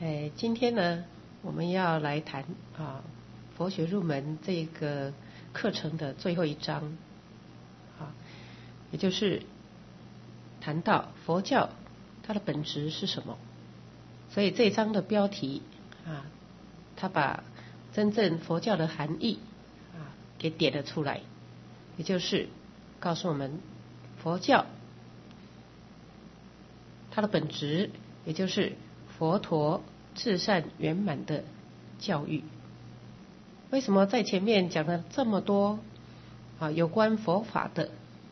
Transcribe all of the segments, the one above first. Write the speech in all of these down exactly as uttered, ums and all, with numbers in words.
哎，今天呢，我们要来谈啊佛学入门这个课程的最后一章，啊，也就是谈到佛教它的本质是什么。所以这一章的标题啊，它把真正佛教的含义啊给点了出来，也就是告诉我们佛教它的本质，也就是佛陀至善圆满的教育。为什么在前面讲了这么多啊有关佛法的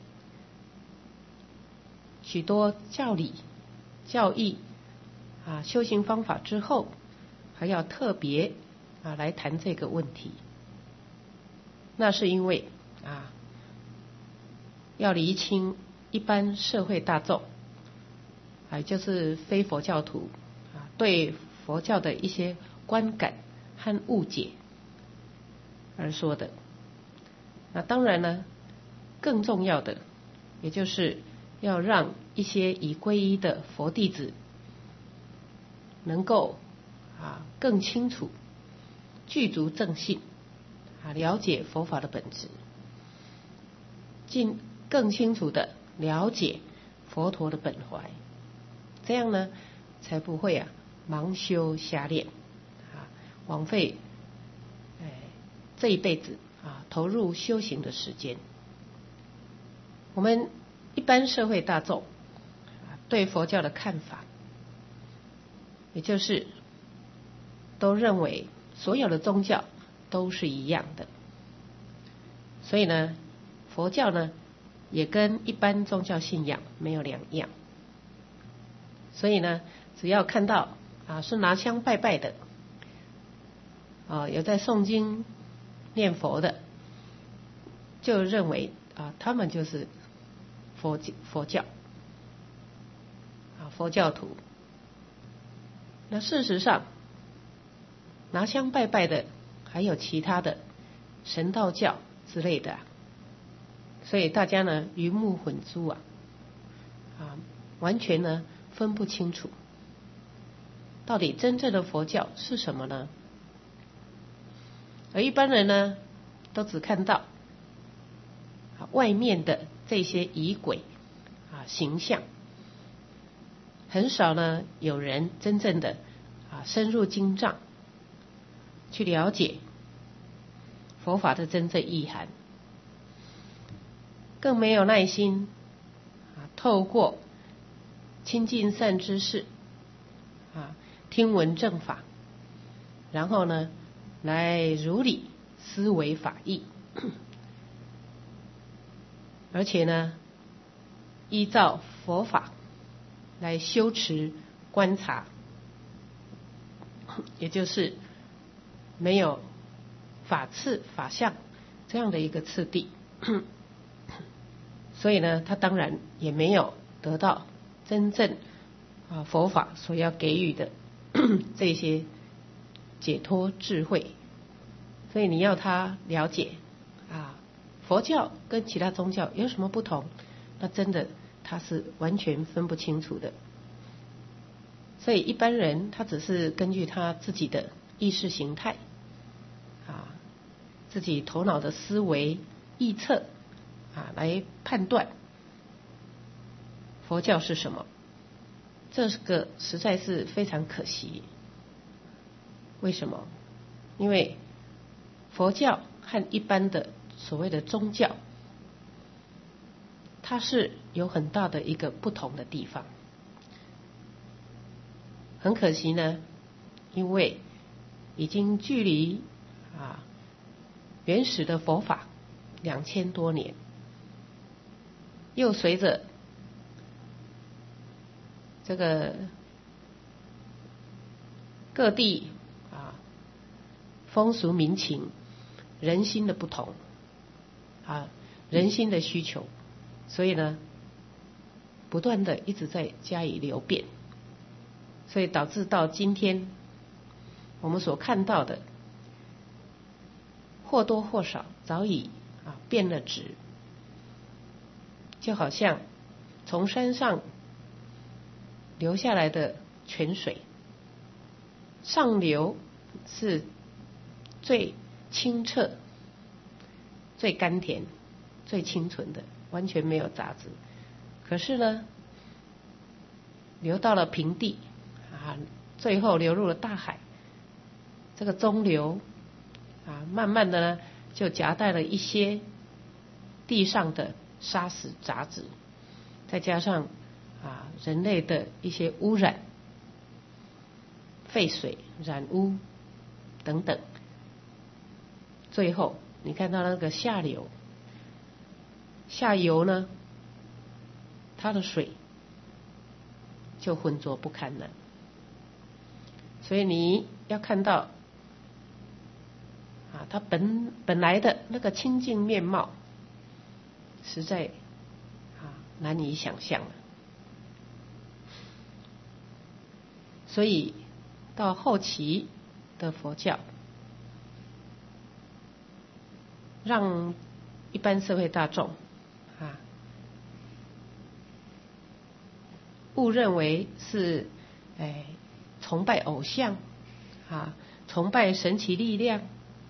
许多教理、教义啊修行方法之后，还要特别啊来谈这个问题？那是因为啊要厘清一般社会大众啊就是非佛教徒啊对佛教的一些观感和误解而说的。那当然呢，更重要的也就是要让一些已皈依的佛弟子能够啊更清楚具足正信啊了解佛法的本质，进更清楚的了解佛陀的本怀，这样呢才不会啊盲修瞎练啊枉费哎这一辈子啊投入修行的时间。我们一般社会大众啊对佛教的看法，也就是都认为所有的宗教都是一样的，所以呢佛教呢也跟一般宗教信仰没有两样。所以呢只要看到啊是拿香拜拜的啊有在诵经念佛的，就认为啊他们就是佛佛教啊佛教徒。那事实上拿香拜拜的还有其他的神道教之类的，所以大家呢鱼目混珠啊啊完全呢分不清楚到底真正的佛教是什么呢？而一般人呢都只看到啊外面的这些仪轨啊形象，很少呢有人真正的啊深入经藏去了解佛法的真正意涵，更没有耐心啊透过亲近善知识啊听闻正法，然后呢来如理思维法义，而且呢依照佛法来修持观察，也就是没有法次法相这样的一个次第，所以呢他当然也没有得到真正啊佛法所要给予的这些解脱智慧。所以你要他了解啊佛教跟其他宗教有什么不同，那真的他是完全分不清楚的。所以一般人他只是根据他自己的意识形态啊自己头脑的思维臆测啊来判断佛教是什么，这个实在是非常可惜。为什么？因为佛教和一般的所谓的宗教，它是有很大的一个不同的地方。很可惜呢，因为已经距离啊原始的佛法两千多年，又随着这个各地啊风俗民情、人心的不同啊人心的需求，所以呢不断的一直在加以流变，所以导致到今天我们所看到的或多或少早已啊变了质，就好像从山上流下来的泉水上流是最清澈、最甘甜、最清纯的，完全没有杂质。可是呢，流到了平地啊，最后流入了大海。这个中流啊，慢慢的呢，就夹带了一些地上的沙石杂质，再加上啊人类的一些污染、废水、染污等等，最后你看到那个下流、下游呢，它的水就浑浊不堪了。所以你要看到啊，它本本来的那个清净面貌，实在啊难以想象了。所以到后期的佛教，让一般社会大众啊误认为是哎崇拜偶像啊，崇拜神奇力量，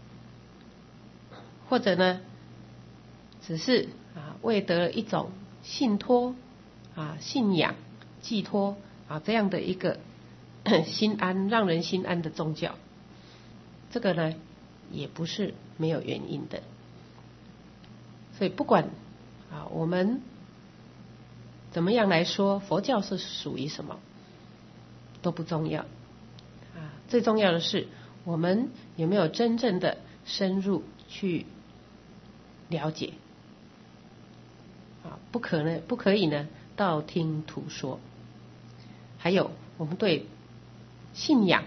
或者呢只是啊为得一种信托啊信仰寄托啊这样的一个心安让人心安的宗教，这个呢也不是没有原因的。所以不管啊我们怎么样来说佛教是属于什么都不重要啊，最重要的是我们有没有真正的深入去了解啊，不可能不可以呢道听途说。还有我们对信仰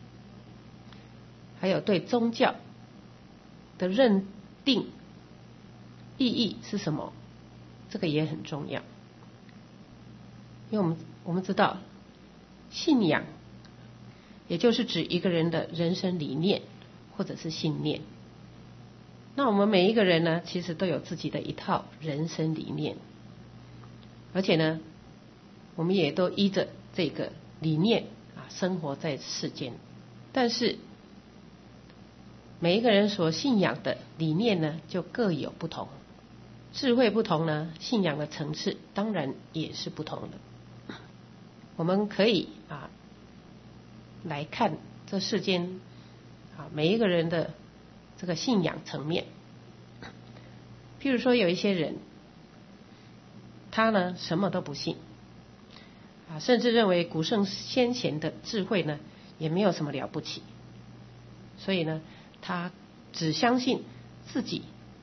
还有对宗教的认定意义是什么，这个也很重要。因为我们我们知道信仰也就是指一个人的人生理念或者是信念。那我们每一个人呢，其实都有自己的一套人生理念，而且呢我们也都依着这个理念啊生活在世间。但是每一个人所信仰的理念呢就各有不同，智慧不同呢，信仰的层次当然也是不同的。我们可以啊来看这世间啊每一个人的这个信仰层面。譬如说有一些人，他呢什么都不信啊，甚至认为古圣先贤的智慧呢也没有什么了不起，所以呢他只相信自己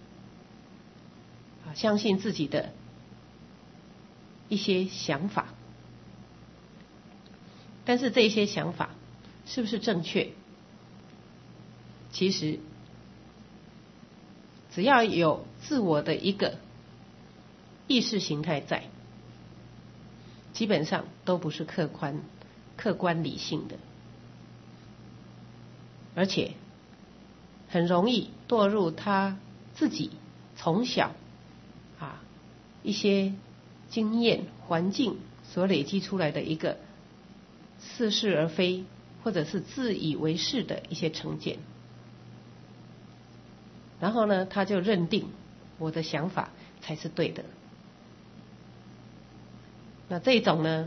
啊，相信自己的一些想法。但是这些想法是不是正确？其实只要有自我的一个意识形态在，基本上都不是客观客观理性的，而且很容易堕入他自己从小啊一些经验环境所累积出来的一个似是而非或者是自以为是的一些成见，然后呢他就认定我的想法才是对的。那这种呢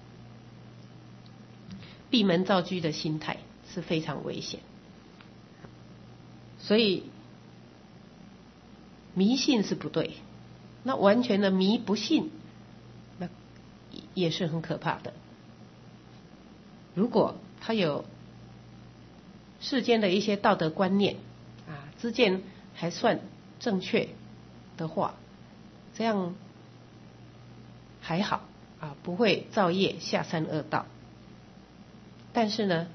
闭门造车的心态是非常危险。所以迷信是不对，那完全的迷不信那也是很可怕的。如果他有世间的一些道德观念啊，知见还算正确的话，这样还好啊，不会造业下三恶道。但是呢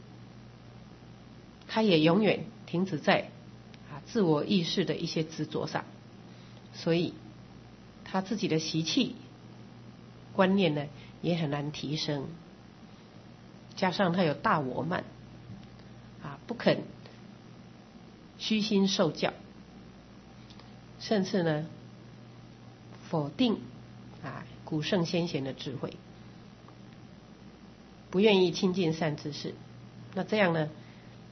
他也永远停止在啊自我意识的一些执着上，所以他自己的习气观念呢也很难提升。加上他有大我慢啊，不肯虚心受教，甚至呢否定啊古圣先贤的智慧，不愿意亲近善知识， 那这样呢，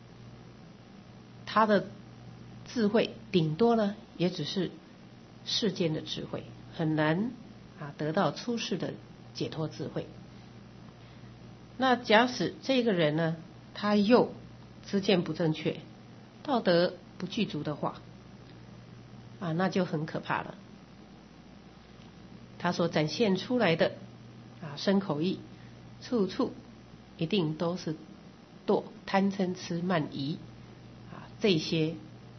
他的智慧顶多呢也只是世间的智慧，很难啊得到出世的解脱智慧。那假使这个人呢，他又知见不正确，道德不具足的话，啊，那就很可怕了。他所展现出来的啊身口意，处处一定都是堕贪嗔痴慢疑啊这些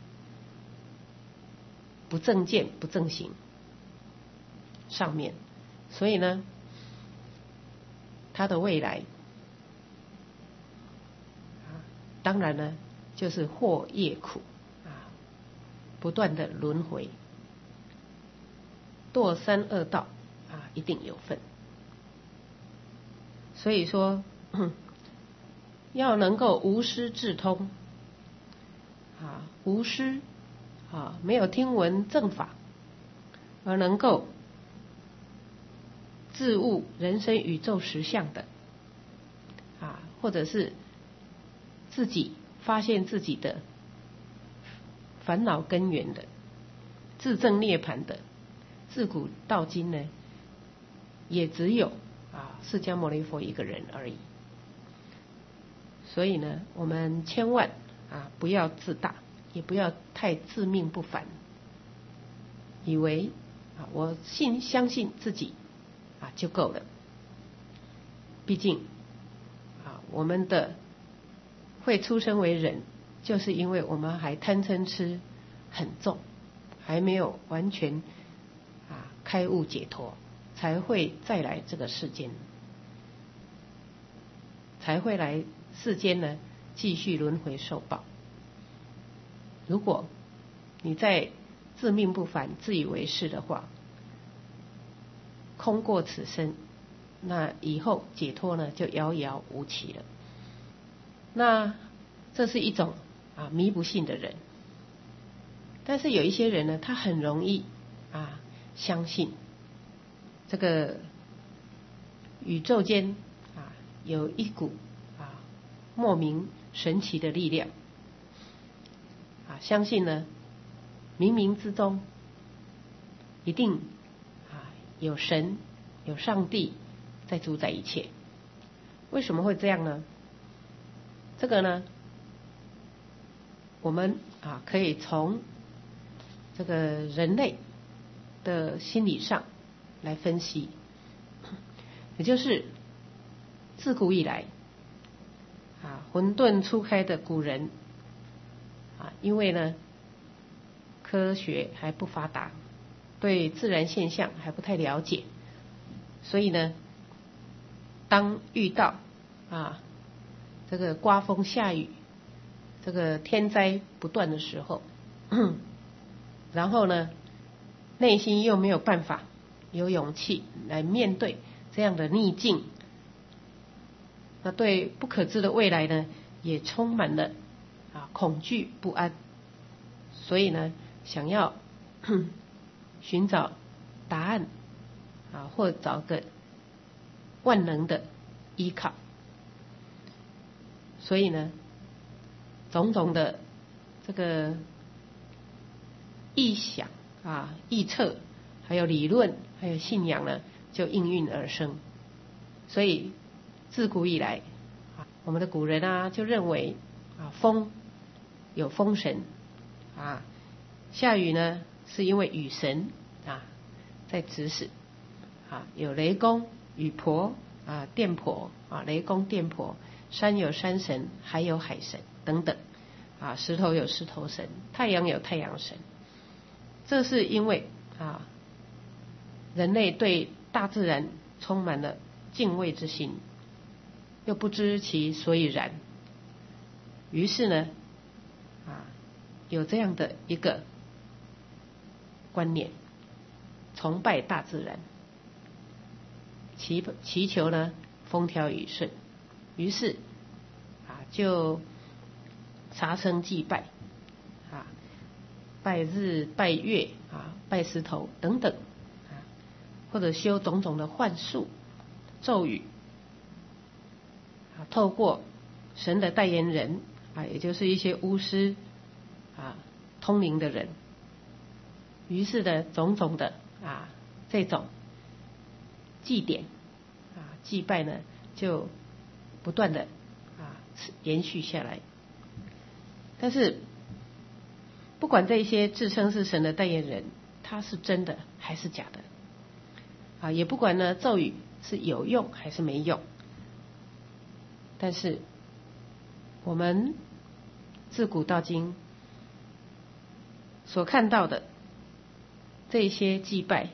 不正见不正行上面，所以呢，他的未来啊，当然呢就是祸业苦啊，不断的轮回，堕三恶道啊，一定有份。所以说，要能够无师自通啊，无师啊，没有听闻正法，而能够自悟人生宇宙实相的啊，或者是自己发现自己的烦恼根源的，自证涅槃的，自古到今呢，也只有啊释迦牟尼佛一个人而已。所以呢，我们千万啊不要自大，也不要太自命不凡，以为啊我信相信自己啊就够了。毕竟啊我们的会出生为人，就是因为我们还贪嗔痴很重，还没有完全啊开悟解脱，才会再来这个世间，才会来世间呢继续轮回受报。如果你再自命不凡、自以为是的话，空过此生，那以后解脱呢就遥遥无期了。那这是一种啊迷不信的人。但是有一些人呢，他很容易啊相信这个宇宙间啊有一股啊莫名神奇的力量啊，相信呢冥冥之中一定啊有神有上帝在主宰一切。为什么会这样呢？这个呢，我们啊可以从这个人类的心理上来分析，也就是自古以来啊混沌初开的古人啊，因为呢科学还不发达，对自然现象还不太了解，所以呢当遇到啊这个刮风下雨，这个天灾不断的时候，然后呢内心又没有办法有勇气来面对这样的逆境，那对不可知的未来呢也充满了啊恐惧不安，所以呢想要寻找答案啊，或找个万能的依靠，所以呢种种的这个臆想啊臆测，还有理论，还有信仰呢就应运而生。所以自古以来啊，我们的古人啊就认为啊风有风神啊，下雨呢是因为雨神啊在指使啊，有雷公雨婆啊电婆啊，雷公电婆，山有山神，海有海神等等啊，石头有石头神，太阳有太阳神。这是因为啊人类对大自然充满了敬畏之心，又不知其所以然，于是呢啊有这样的一个观念，崇拜大自然，祈祈求呢风调雨顺，于是啊就杀生祭拜啊，拜日拜月啊，拜石头等等啊，或者修种种的幻术咒语啊，透过神的代言人啊，也就是一些巫师啊，通灵的人。于是的种种的啊这种祭典啊祭拜呢，就不断的啊延续下来。但是不管这些自称是神的代言人，他是真的还是假的啊，也不管呢咒语是有用还是没用，但是我们自古到今所看到的这些祭拜，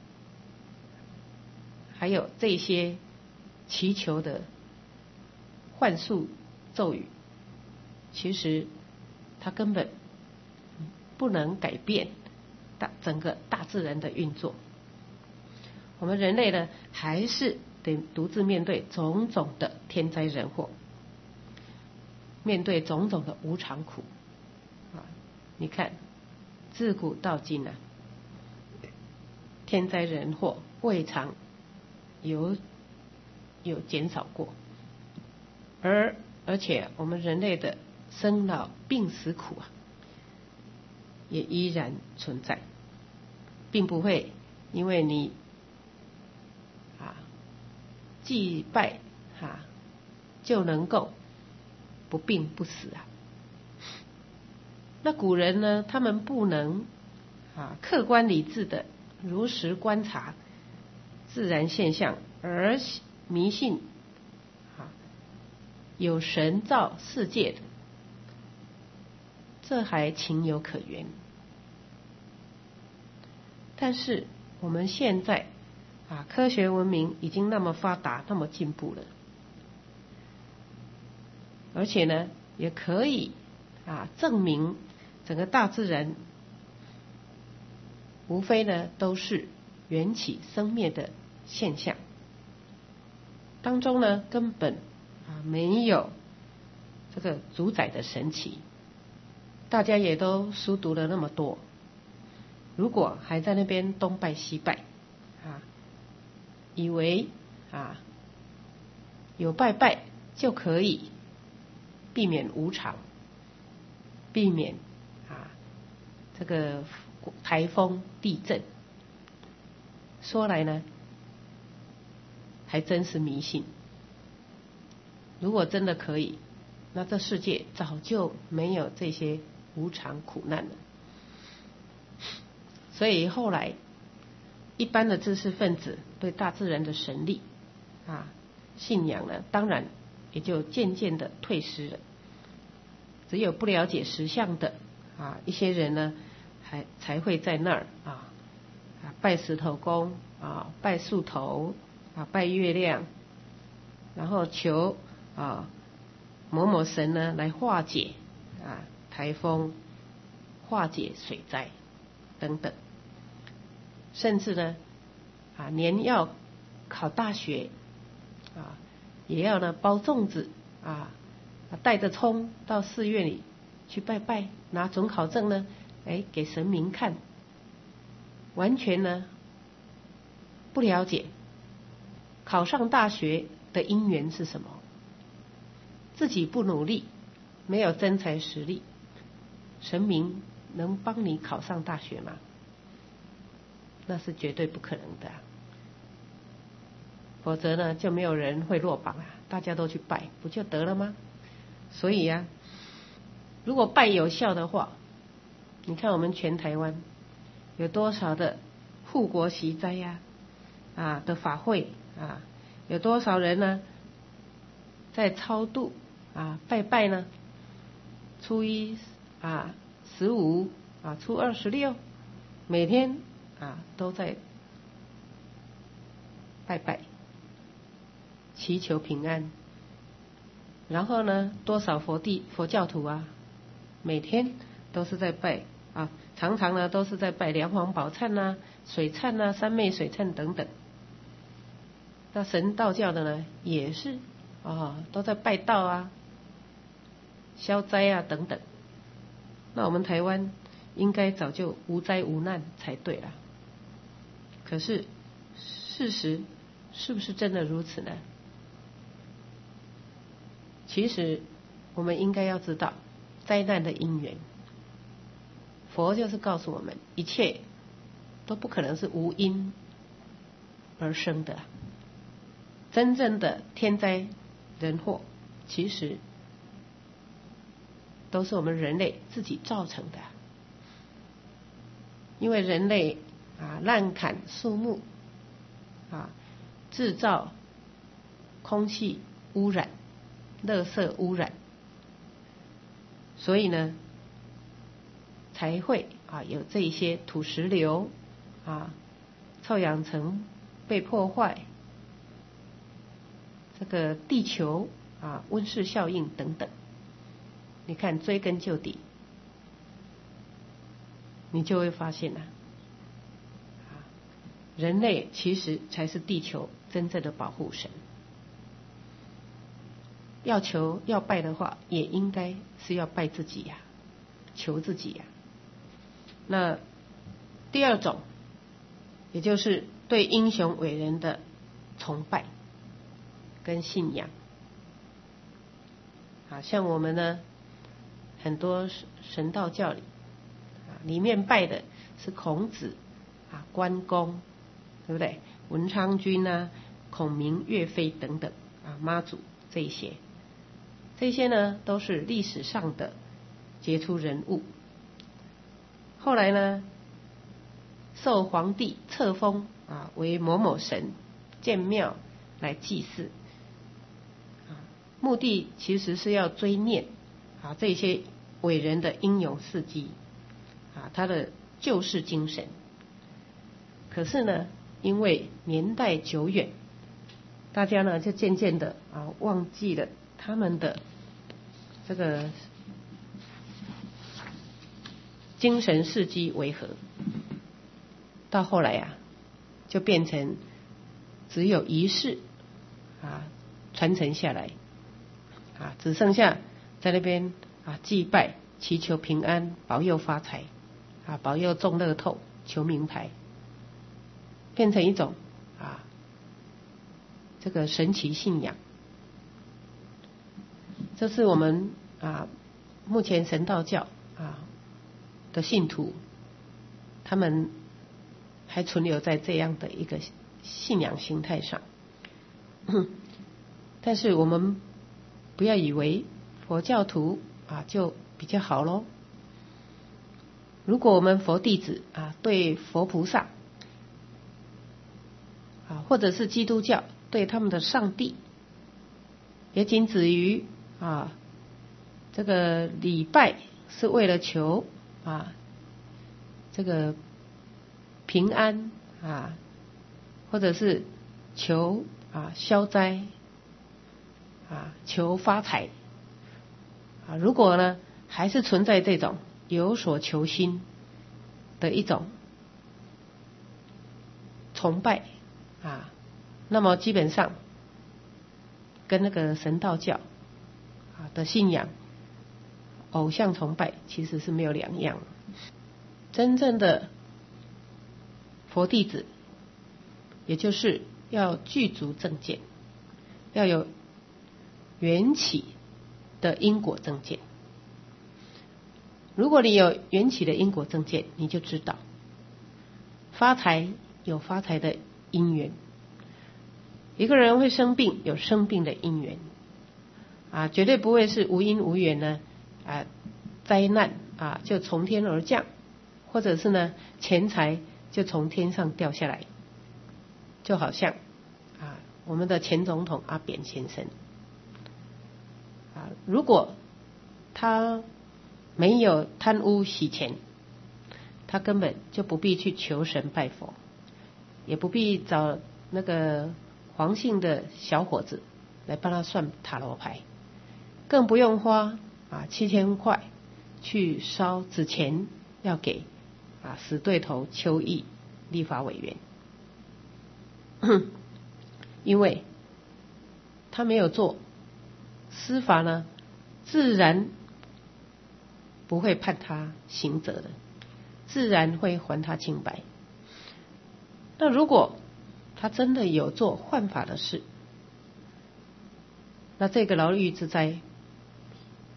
还有这些祈求的幻术咒语，其实它根本不能改变大整个大自然的运作。我们人类呢，还是得独自面对种种的天灾人祸，面对种种的无常苦啊！你看，自古到今啊，天灾人祸未尝有有减少过，而而且我们人类的生老病死苦啊，也依然存在，并不会因为你啊祭拜啊就能够不病不死啊。那古人呢，他们不能啊客观理智的如实观察自然现象，而迷信啊有神造世界的，这还情有可原。但是我们现在啊科学文明已经那么发达，那么进步了，而且呢也可以啊证明整个大自然无非呢都是缘起生灭的现象，当中呢根本啊没有这个主宰的神奇。大家也都书读了那么多，如果还在那边东拜西拜啊，以为啊有拜拜就可以避免无常，避免啊这个台风地震，说来呢还真是迷信。如果真的可以，那这世界早就没有这些无常苦难了。所以后来一般的知识分子对大自然的神力啊信仰呢，当然也就渐渐的退失了。只有不了解实相的啊一些人呢，还才会在那儿啊拜石头公啊拜树头啊拜月亮，然后求啊某某神呢来化解啊台风、化解水灾等等，甚至呢啊连要考大学啊也要呢包粽子啊带着葱到寺院里去拜拜，拿准考证呢哎给神明看，完全呢不了解考上大学的因缘是什么，自己不努力，没有真材实力，神明能帮你考上大学吗？那是绝对不可能的，否则呢就没有人会落榜啊，大家都去拜不就得了吗？所以啊，如果拜有效的话，你看我们全台湾有多少的护国息灾呀 啊, 啊的法会啊，有多少人呢在超度啊拜拜呢？初一啊十五啊初二十六，每天啊都在拜拜，祈求平安。然后呢，多少佛地佛教徒啊，每天都是在拜啊，常常呢都是在拜梁皇宝忏啊、水忏啊、三昧水忏等等。那神道教的呢，也是啊，都在拜道啊、消灾啊等等。那我们台湾应该早就无灾无难才对了。可是事实是不是真的如此呢？其实我们应该要知道灾难的因缘。佛就是告诉我们，一切都不可能是无因而生的。真正的天灾人祸，其实都是我们人类自己造成的。因为人类啊滥砍树木啊，制造空气污染、垃圾污染，所以呢才会啊有这一些土石流啊、臭氧层被破坏，这个地球啊温室效应等等。你看追根究底，你就会发现啊，人类其实才是地球真正的保护神。要求要拜的话，也应该是要拜自己呀、啊，求自己呀、啊。那第二种，也就是对英雄伟人的崇拜跟信仰。啊，像我们呢，很多神道教里啊，里面拜的是孔子啊、关公，对不对？文昌君啊、孔明、岳飞等等啊，妈祖这一些，这些呢都是历史上的杰出人物。后来呢，受皇帝册封啊为某某神，建庙来祭祀，啊，目的其实是要追念啊这些伟人的英勇事迹，啊他的救世精神。可是呢，因为年代久远，大家呢就渐渐的啊忘记了他们的这个精神事迹为何。到后来啊，就变成只有仪式啊传承下来，啊只剩下在那边啊祭拜，祈求平安，保佑发财，啊保佑中乐透，求名牌，变成一种啊这个神奇信仰。这是我们啊目前神道教啊的信徒，他们还存留在这样的一个信仰形态上。但是我们不要以为佛教徒啊就比较好咯。如果我们佛弟子啊对佛菩萨啊，或者是基督教对他们的上帝，也仅止于啊这个礼拜是为了求啊这个平安啊，或者是求啊消灾啊，求发财啊。如果呢还是存在这种有所求心的一种崇拜啊，那么基本上跟那个神道教啊的信仰偶像崇拜其实是没有两样。真正的佛弟子，也就是要具足正见，要有缘起的因果正见。如果你有缘起的因果正见，你就知道发财有发财的因缘，一个人会生病有生病的因缘啊，绝对不会是无因无缘呢啊灾难啊就从天而降，或者是呢钱财就从天上掉下来。就好像啊我们的前总统阿扁先生啊，如果他没有贪污洗钱，他根本就不必去求神拜佛，也不必找那个黄姓的小伙子来帮他算塔罗牌，更不用花啊七千块去烧纸钱要给啊死对头邱毅立法委员，因为他没有做，司法呢自然不会判他刑责的，自然会还他清白。那如果他真的有做犯法的事，那这个牢狱之灾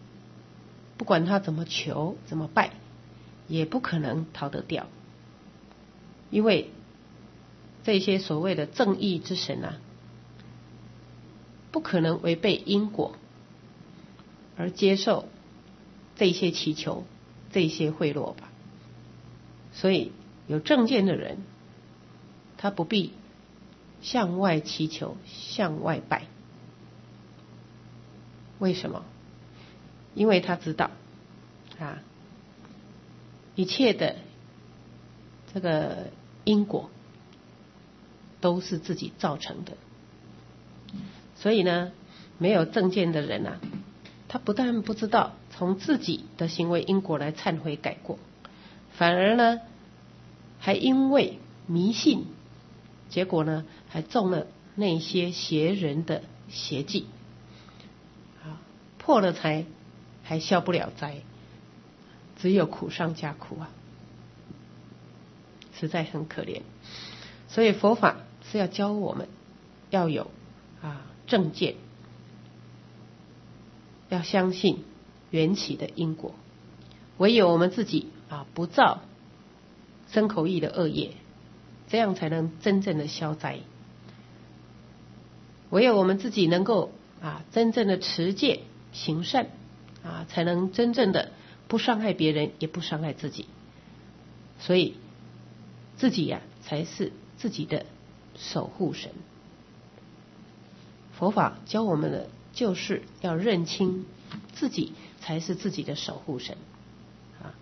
不管他怎么求怎么拜，也不可能逃得掉。因为这些所谓的正义之神啊，不可能违背因果而接受这些祈求，这些贿赂吧。所以有正见的人，他不必向外祈求，向外拜。为什么？因为他知道啊，一切的这个因果都是自己造成的。所以呢，没有正见的人啊，他不但不知道从自己的行为因果来忏悔改过，反而呢，还因为迷信，结果呢，还中了那些邪人的邪计，啊，破了财还消不了灾，只有苦上加苦啊，实在很可怜。所以佛法是要教我们要有啊正见，要相信缘起的因果，唯有我们自己啊不造身口意的恶业，这样才能真正的消灾。唯有我们自己能够啊真正的持戒行善啊，才能真正的不伤害别人，也不伤害自己。所以自己呀、啊、才是自己的守护神。佛法教我们的就是要认清自己才是自己的守护神啊。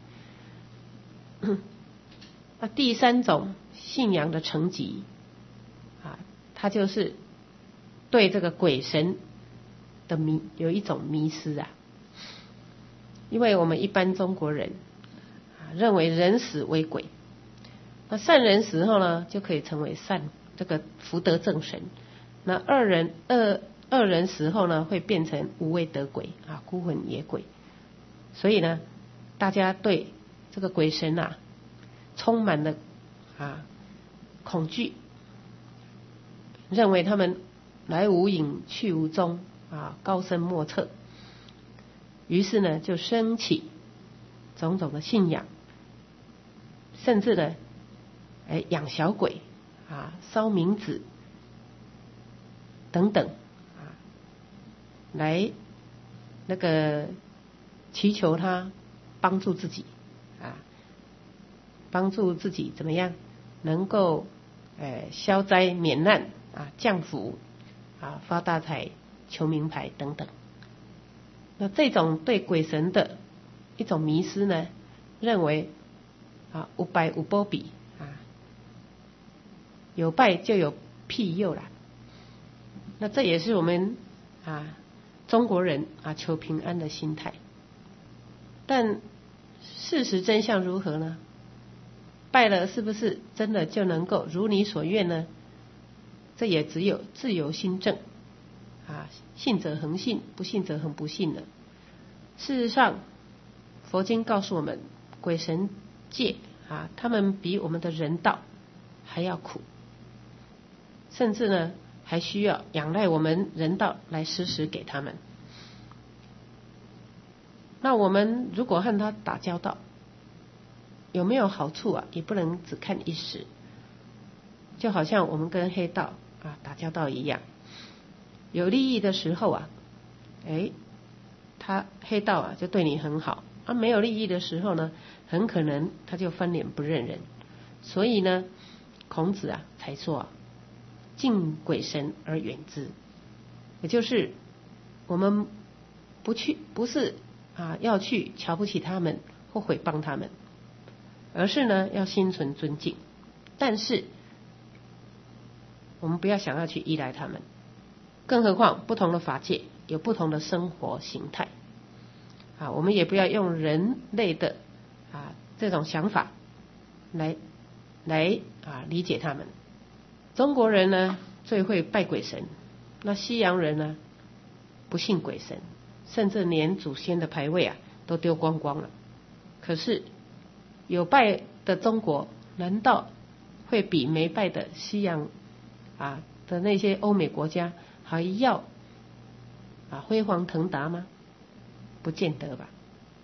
那第三种信仰的层级啊，它就是对这个鬼神的迷有一种迷思啊。因为我们一般中国人啊认为人死为鬼，那善人死后呢就可以成为善这个福德正神，那恶人恶恶人死后呢会变成无为德鬼啊，孤魂野鬼。所以呢，大家对这个鬼神啊充满了啊恐惧，认为他们来无影去无踪啊，高深莫测。于是呢，就升起种种的信仰，甚至呢，哎养小鬼啊，烧冥纸等等啊，来那个祈求他帮助自己啊，帮助自己怎么样能够呃消灾免难啊，降福啊，发大财，求名牌等等。那这种对鬼神的一种迷思呢，认为啊有拜有保庇啊，有拜就有庇佑啦。那这也是我们啊中国人啊求平安的心态。但事实真相如何呢？拜了是不是真的就能够如你所愿呢？这也只有自由心证啊，信则恒信，不信则恒不信了。事实上，佛经告诉我们，鬼神界啊，他们比我们的人道还要苦，甚至呢，还需要仰赖我们人道来施食给他们。那我们如果和他打交道，有没有好处啊？也不能只看一时，就好像我们跟黑道啊打交道一样，有利益的时候啊，哎，他黑道啊就对你很好啊，没有利益的时候呢，很可能他就翻脸不认人。所以呢，孔子啊才说啊，敬鬼神而远之，也就是我们不去，不是啊要去瞧不起他们或诽谤他们，而是呢要心存尊敬。但是我们不要想要去依赖他们，更何况不同的法界有不同的生活形态啊，我们也不要用人类的啊这种想法来来啊理解他们。中国人呢最会拜鬼神，那西洋人呢不信鬼神，甚至连祖先的牌位啊都丢光光了。可是有拜的中国，难道会比没拜的西洋啊的那些欧美国家还要啊辉煌腾达吗？不见得吧。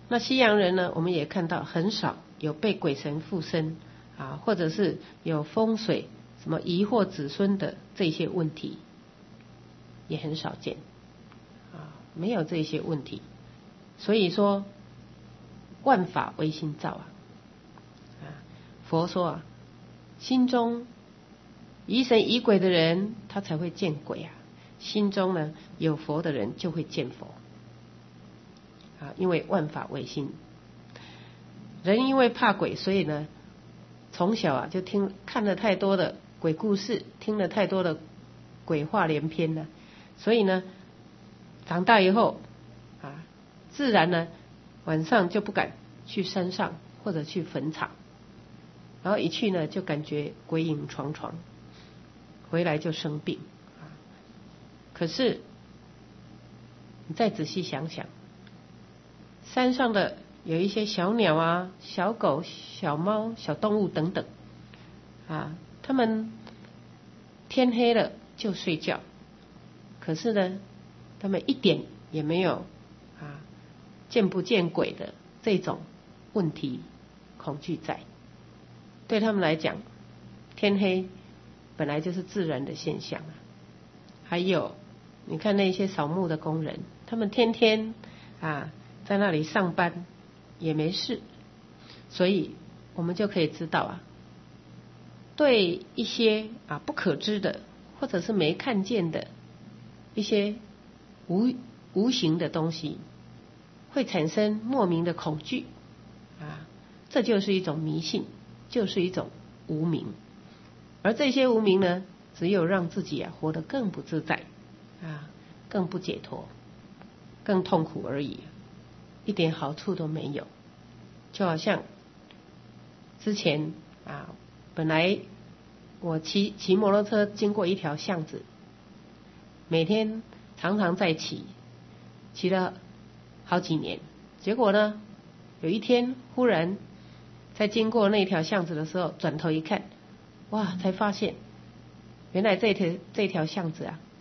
那西洋人呢，我们也看到很少有被鬼神附身啊，或者是有风水什么疑惑子孙的这些问题，也很少见啊，没有这些问题。所以说万法唯心造啊，啊，佛说啊，心中疑神疑鬼的人，他才会见鬼啊。心中呢有佛的人就会见佛啊，因为万法唯心。人因为怕鬼，所以呢，从小啊就听看了太多的鬼故事，听了太多的鬼话连篇了，所以呢，长大以后啊，自然呢晚上就不敢去山上或者去坟场，然后一去呢就感觉鬼影幢幢，回来就生病啊。可是你再仔细想想，山上的有一些小鸟啊、小狗、小猫、小动物等等啊，它们天黑了就睡觉，可是呢，它们一点也没有啊见不见鬼的这种问题恐惧在。对他们来讲，天黑本来就是自然的现象啊。还有你看那些扫墓的工人，他们天天啊在那里上班也没事，所以我们就可以知道啊，对一些啊不可知的或者是没看见的一些无无形的东西，会产生莫名的恐惧啊，这就是一种迷信，就是一种无明。而这些无明呢，只有让自己啊活得更不自在啊，更不解脱，更痛苦而已，一点好处都没有。就好像之前啊，本来我骑骑摩托车经过一条巷子，每天常常在骑，骑了好几年。结果呢，有一天忽然在经过那条巷子的时候，转头一看，哇，才发现原来这条这条巷子啊，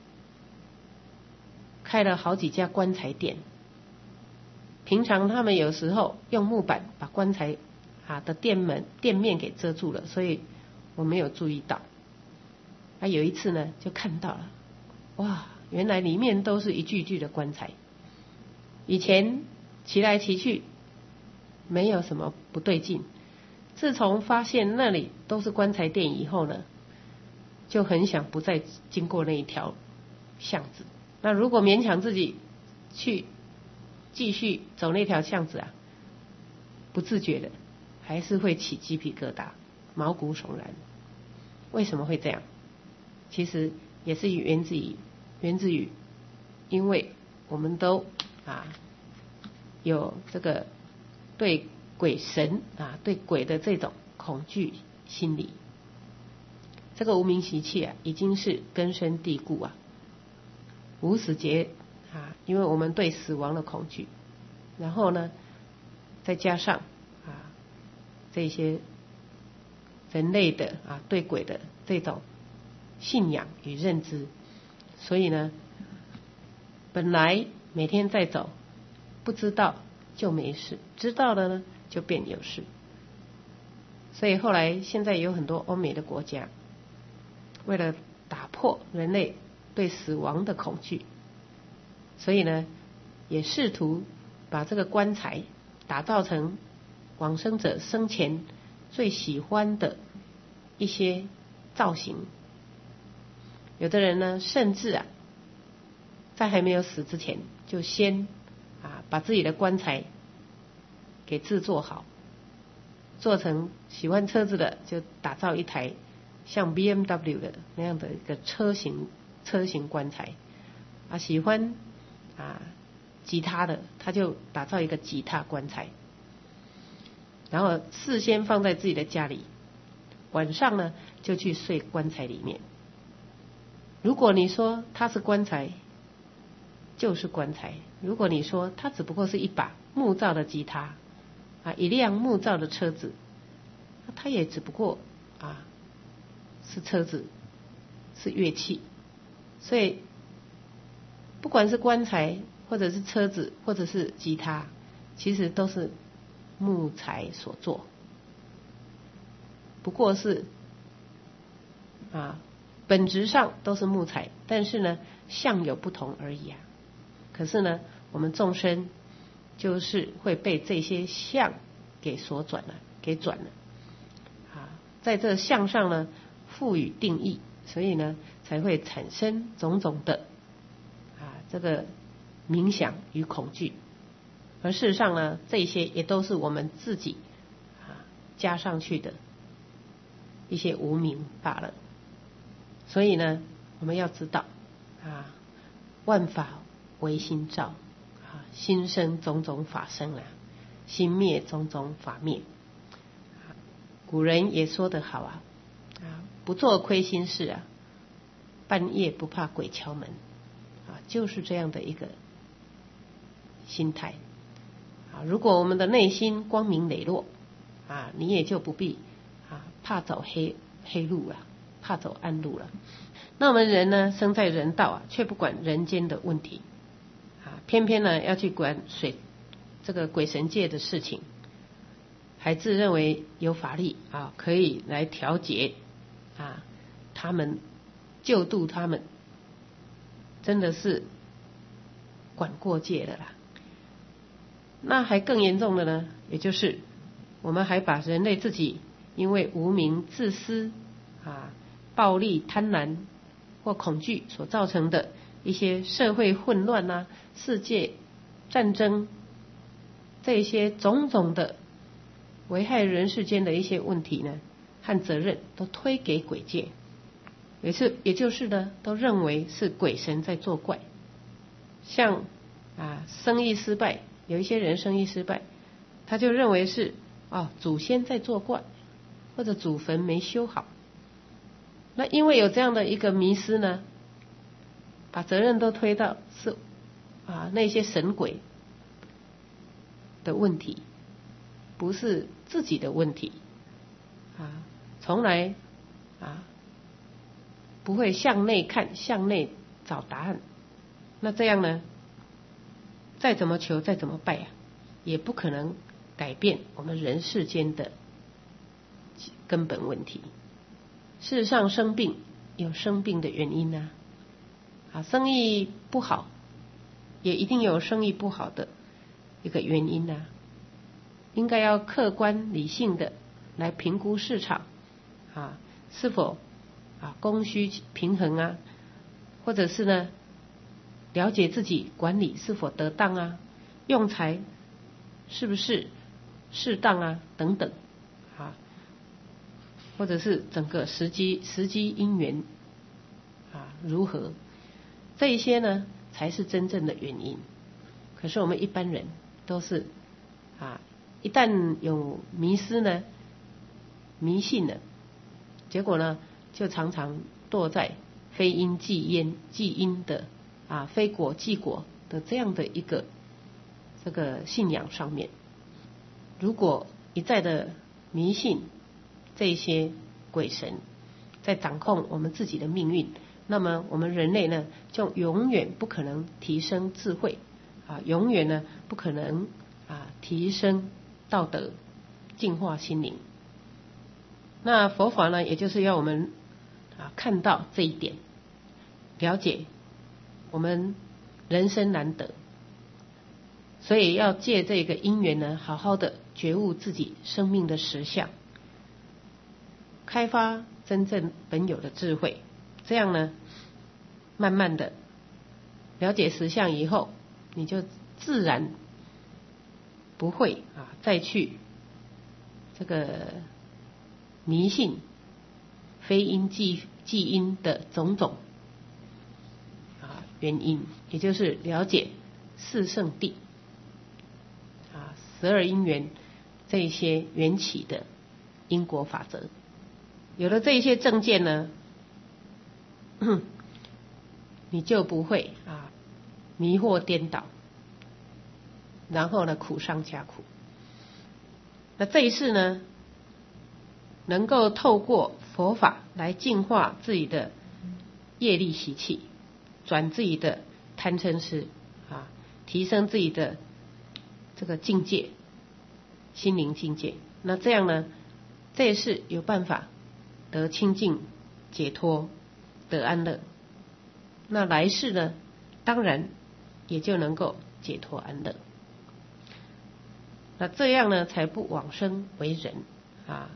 开了好几家棺材店。平常他们有时候用木板把棺材啊的店门店面给遮住了，所以我没有注意到。啊，有一次呢就看到了，哇，原来里面都是一具具的棺材。以前骑来骑去没有什么不对劲，自从发现那里都是棺材店以后呢，就很想不再经过那一条巷子。那如果勉强自己去继续走那条巷子啊，不自觉的还是会起鸡皮疙瘩，毛骨悚然。为什么会这样？其实也是源自于源自于，因为我们都啊有这个对鬼神啊对鬼的这种恐惧心理，这个无明习气啊已经是根深蒂固啊，无始劫啊，因为我们对死亡的恐惧，然后呢再加上啊这些人类的啊对鬼的这种信仰与认知，所以呢本来每天在走，不知道就没事，知道了呢就变有事。所以后来现在有很多欧美的国家，为了打破人类对死亡的恐惧，所以呢也试图把这个棺材打造成往生者生前最喜欢的一些造型。有的人呢甚至啊在还没有死之前就先啊把自己的棺材给制作好，做成喜欢车子的就打造一台像 B M W 的那样的一个车型车型棺材啊，喜欢啊吉他的他就打造一个吉他棺材，然后事先放在自己的家里，晚上呢就去睡棺材里面。如果你说它是棺材，就是棺材；如果你说它只不过是一把木造的吉他啊，一辆木造的车子，它也只不过啊是车子，是乐器。所以不管是棺材或者是车子或者是吉他， 其实都是木材所做，不过是啊，本质上都是木材，但是呢相有不同而已啊。可是呢，我们众生就是会被这些相给所转了，给转了啊，在这相上呢赋予定义，所以呢才会产生种种的啊这个冥想与恐惧。而事实上呢，这些也都是我们自己啊加上去的一些无明罢了。所以呢，我们要知道啊，万法唯心造啊，心生种种法生啊，心灭种种法灭。古人也说得好啊，啊，不做亏心事啊，半夜不怕鬼敲门啊，就是这样的一个心态啊。如果我们的内心光明磊落啊，你也就不必啊怕走黑黑路了，怕走暗路了。那我们人呢，生在人道啊，却不管人间的问题啊，偏偏呢要去管水这个鬼神界的事情，还自认为有法力啊，可以来调节啊他们，救度他们，真的是管过界了啦。那还更严重的呢，也就是我们还把人类自己因为无明、自私啊、暴力、贪婪或恐惧所造成的一些社会混乱啊、世界战争这些种种的危害人世间的一些问题呢和责任，都推给鬼界，也是也就是呢，都认为是鬼神在作怪。像啊生意失败，有一些人生意失败，他就认为是啊祖先在作怪，或者祖坟没修好。那因为有这样的一个迷思呢，把责任都推到是啊那些神鬼的问题，不是自己的问题啊，从来啊不会向内看，向内找答案。那这样呢，再怎么求，再怎么拜啊，也不可能改变我们人世间的根本问题。事实上，生病有生病的原因啊，啊，生意不好，也一定有生意不好的一个原因啊。应该要客观理性的来评估市场啊，是否啊供需平衡啊，或者是呢了解自己管理是否得当啊，用财是不是适当啊等等啊，或者是整个时机时机因缘啊如何，这一些呢才是真正的原因。可是我们一般人都是啊一旦有迷失呢，迷信了，结果呢就常常堕在非因即因即因的啊非果即果的这样的一个这个信仰上面。如果一再的迷信这些鬼神在掌控我们自己的命运，那么我们人类呢就永远不可能提升智慧啊，永远呢不可能啊提升道德，净化心灵。那佛法呢，也就是要我们啊看到这一点，了解我们人生难得，所以要借这个因缘呢，好好的觉悟自己生命的实相，开发真正本有的智慧。这样呢，慢慢的了解实相以后，你就自然不会啊再去这个迷信非因即即因的种种啊原因，也就是了解四圣谛啊十二因缘这一些缘起的因果法则。有了这一些正见呢，你就不会啊迷惑颠倒，然后呢苦上加苦。那这一世呢，能够透过佛法来净化自己的业力习气，转自己的贪嗔痴啊，提升自己的这个境界，心灵境界。那这样呢，这也是有办法得清净解脱，得安乐。那来世呢，当然也就能够解脱安乐。那这样呢，才不往生为人啊。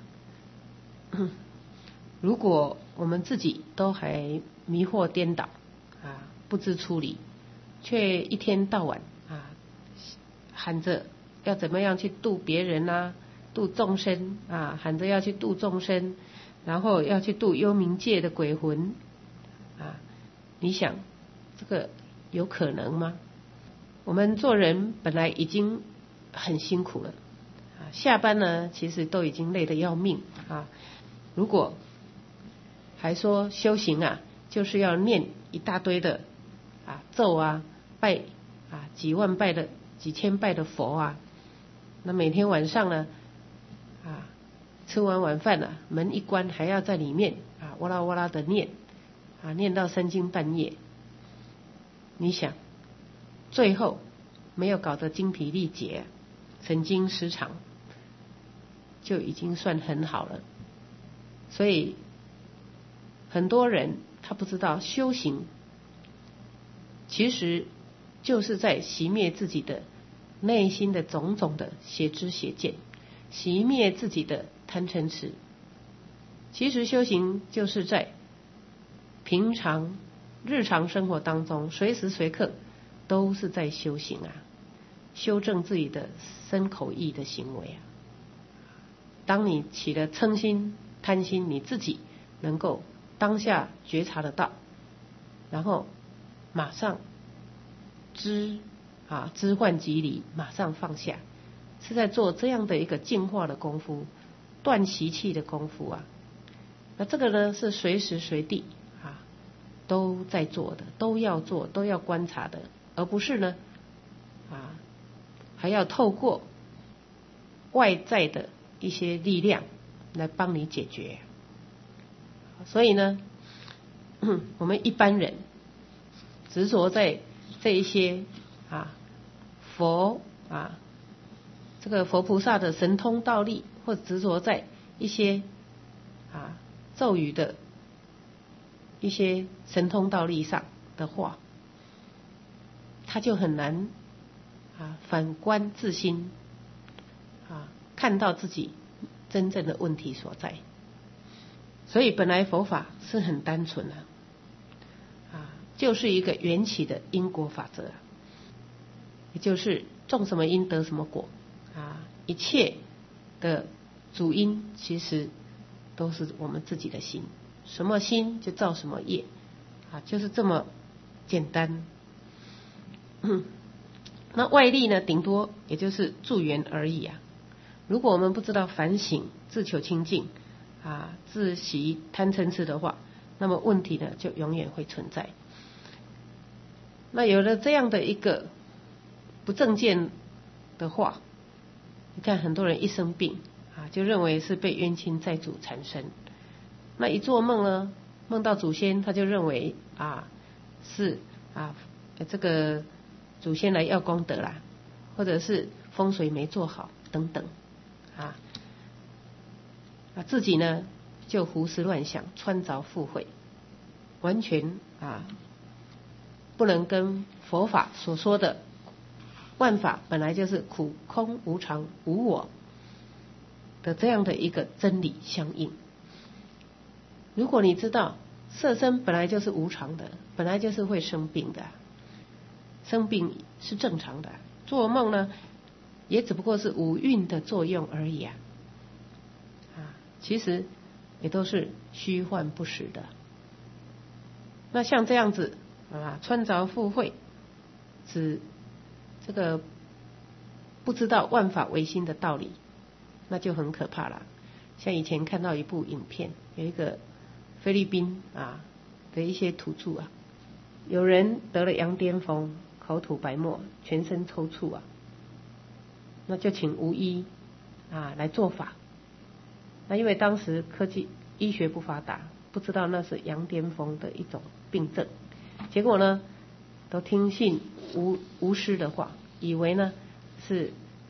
如果我们自己都还迷惑颠倒啊，不知出离，却一天到晚啊喊着要怎么样去度别人啊，度众生啊，喊着要去度众生，然后要去度幽冥界的鬼魂啊，你想这个有可能吗？我们做人本来已经很辛苦了啊，下班呢其实都已经累得要命啊，如果还说修行啊，就是要念一大堆的啊咒啊，拜啊几万拜的几千拜的佛啊，那每天晚上呢啊吃完晚饭了，门一关还要在里面啊哇啦哇啦的念啊，念到三更半夜。你想最后没有搞得精疲力竭，神经失常，就已经算很好了。所以很多人他不知道修行其实就是在熄灭自己的内心的种种的邪知邪见，熄灭自己的贪嗔痴。其实修行就是在平常日常生活当中，随时随刻都是在修行啊，修正自己的身口意的行为啊。当你起了嗔心贪心，你自己能够当下觉察得到，然后马上知啊知幻即离，马上放下，是在做这样的一个净化的功夫，断习气的功夫啊。那这个呢是随时随地啊都在做的，都要做，都要观察的，而不是呢啊还要透过外在的一些力量来帮你解决。所以呢，我们一般人执着在这一些啊佛啊这个佛菩萨的神通道力，或执着在一些啊咒语的一些神通道力上的话，他就很难啊反观自心啊，看到自己真正的问题所在。所以本来佛法是很单纯的啊，就是一个缘起的因果法则，也就是种什么因得什么果啊，一切的主因其实都是我们自己的心，什么心就造什么业啊，就是这么简单。嗯，那外力呢，顶多也就是助缘而已啊。如果我们不知道反省，自求清净啊，自习贪嗔痴的话，那么问题呢就永远会存在。那有了这样的一个不正见的话，你看很多人一生病啊，就认为是被冤亲债主缠身。那一做梦呢，梦到祖先，他就认为啊是啊这个祖先来要功德啦，或者是风水没做好等等啊。啊，自己呢就胡思乱想，穿凿附会，完全啊不能跟佛法所说的万法本来就是苦空无常无我的这样的一个真理相应。如果你知道色身本来就是无常的，本来就是会生病的，生病是正常的，做梦呢也只不过是五蕴的作用而已啊。其实也都是虚幻不实的。那像这样子啊，穿凿附会，只这个不知道万法唯心的道理，那就很可怕了。像以前看到一部影片，有一个菲律宾啊的一些土著啊，有人得了羊癫疯，口吐白沫，全身抽搐啊，那就请巫医啊来做法。那因为当时科技医学不发达，不知道那是羊癫疯的一种病症，结果呢都听信巫巫师的话，以为呢是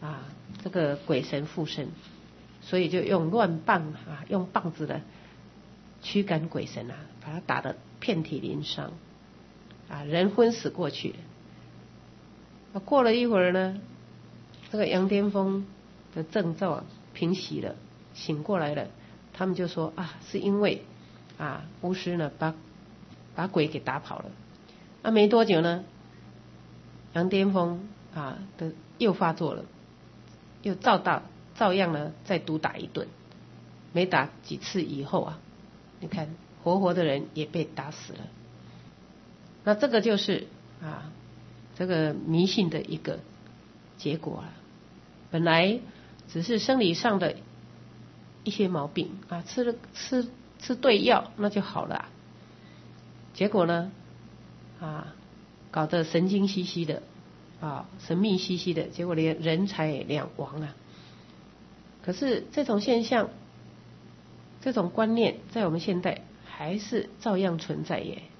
啊这个鬼神附身，所以就用乱棒啊，用棒子的驱赶鬼神啊，把他打得遍体鳞伤啊，人昏死过去了。过了一会儿呢，这个杨巅峰的症状啊平息了，醒过来了。他们就说啊，是因为啊巫师呢把把鬼给打跑了。啊，没多久呢，杨巅峰啊的又发作了，又照到照样呢再毒打一顿。没打几次以后啊，你看活活的人也被打死了。那这个就是啊这个迷信的一个结果啊。本来只是生理上的一些毛病啊，吃了吃吃对药那就好了啊。结果呢啊搞得神经兮兮的啊，神秘兮兮的，结果连人财两亡啊。可是这种现象，这种观念在我们现代还是照样存在耶。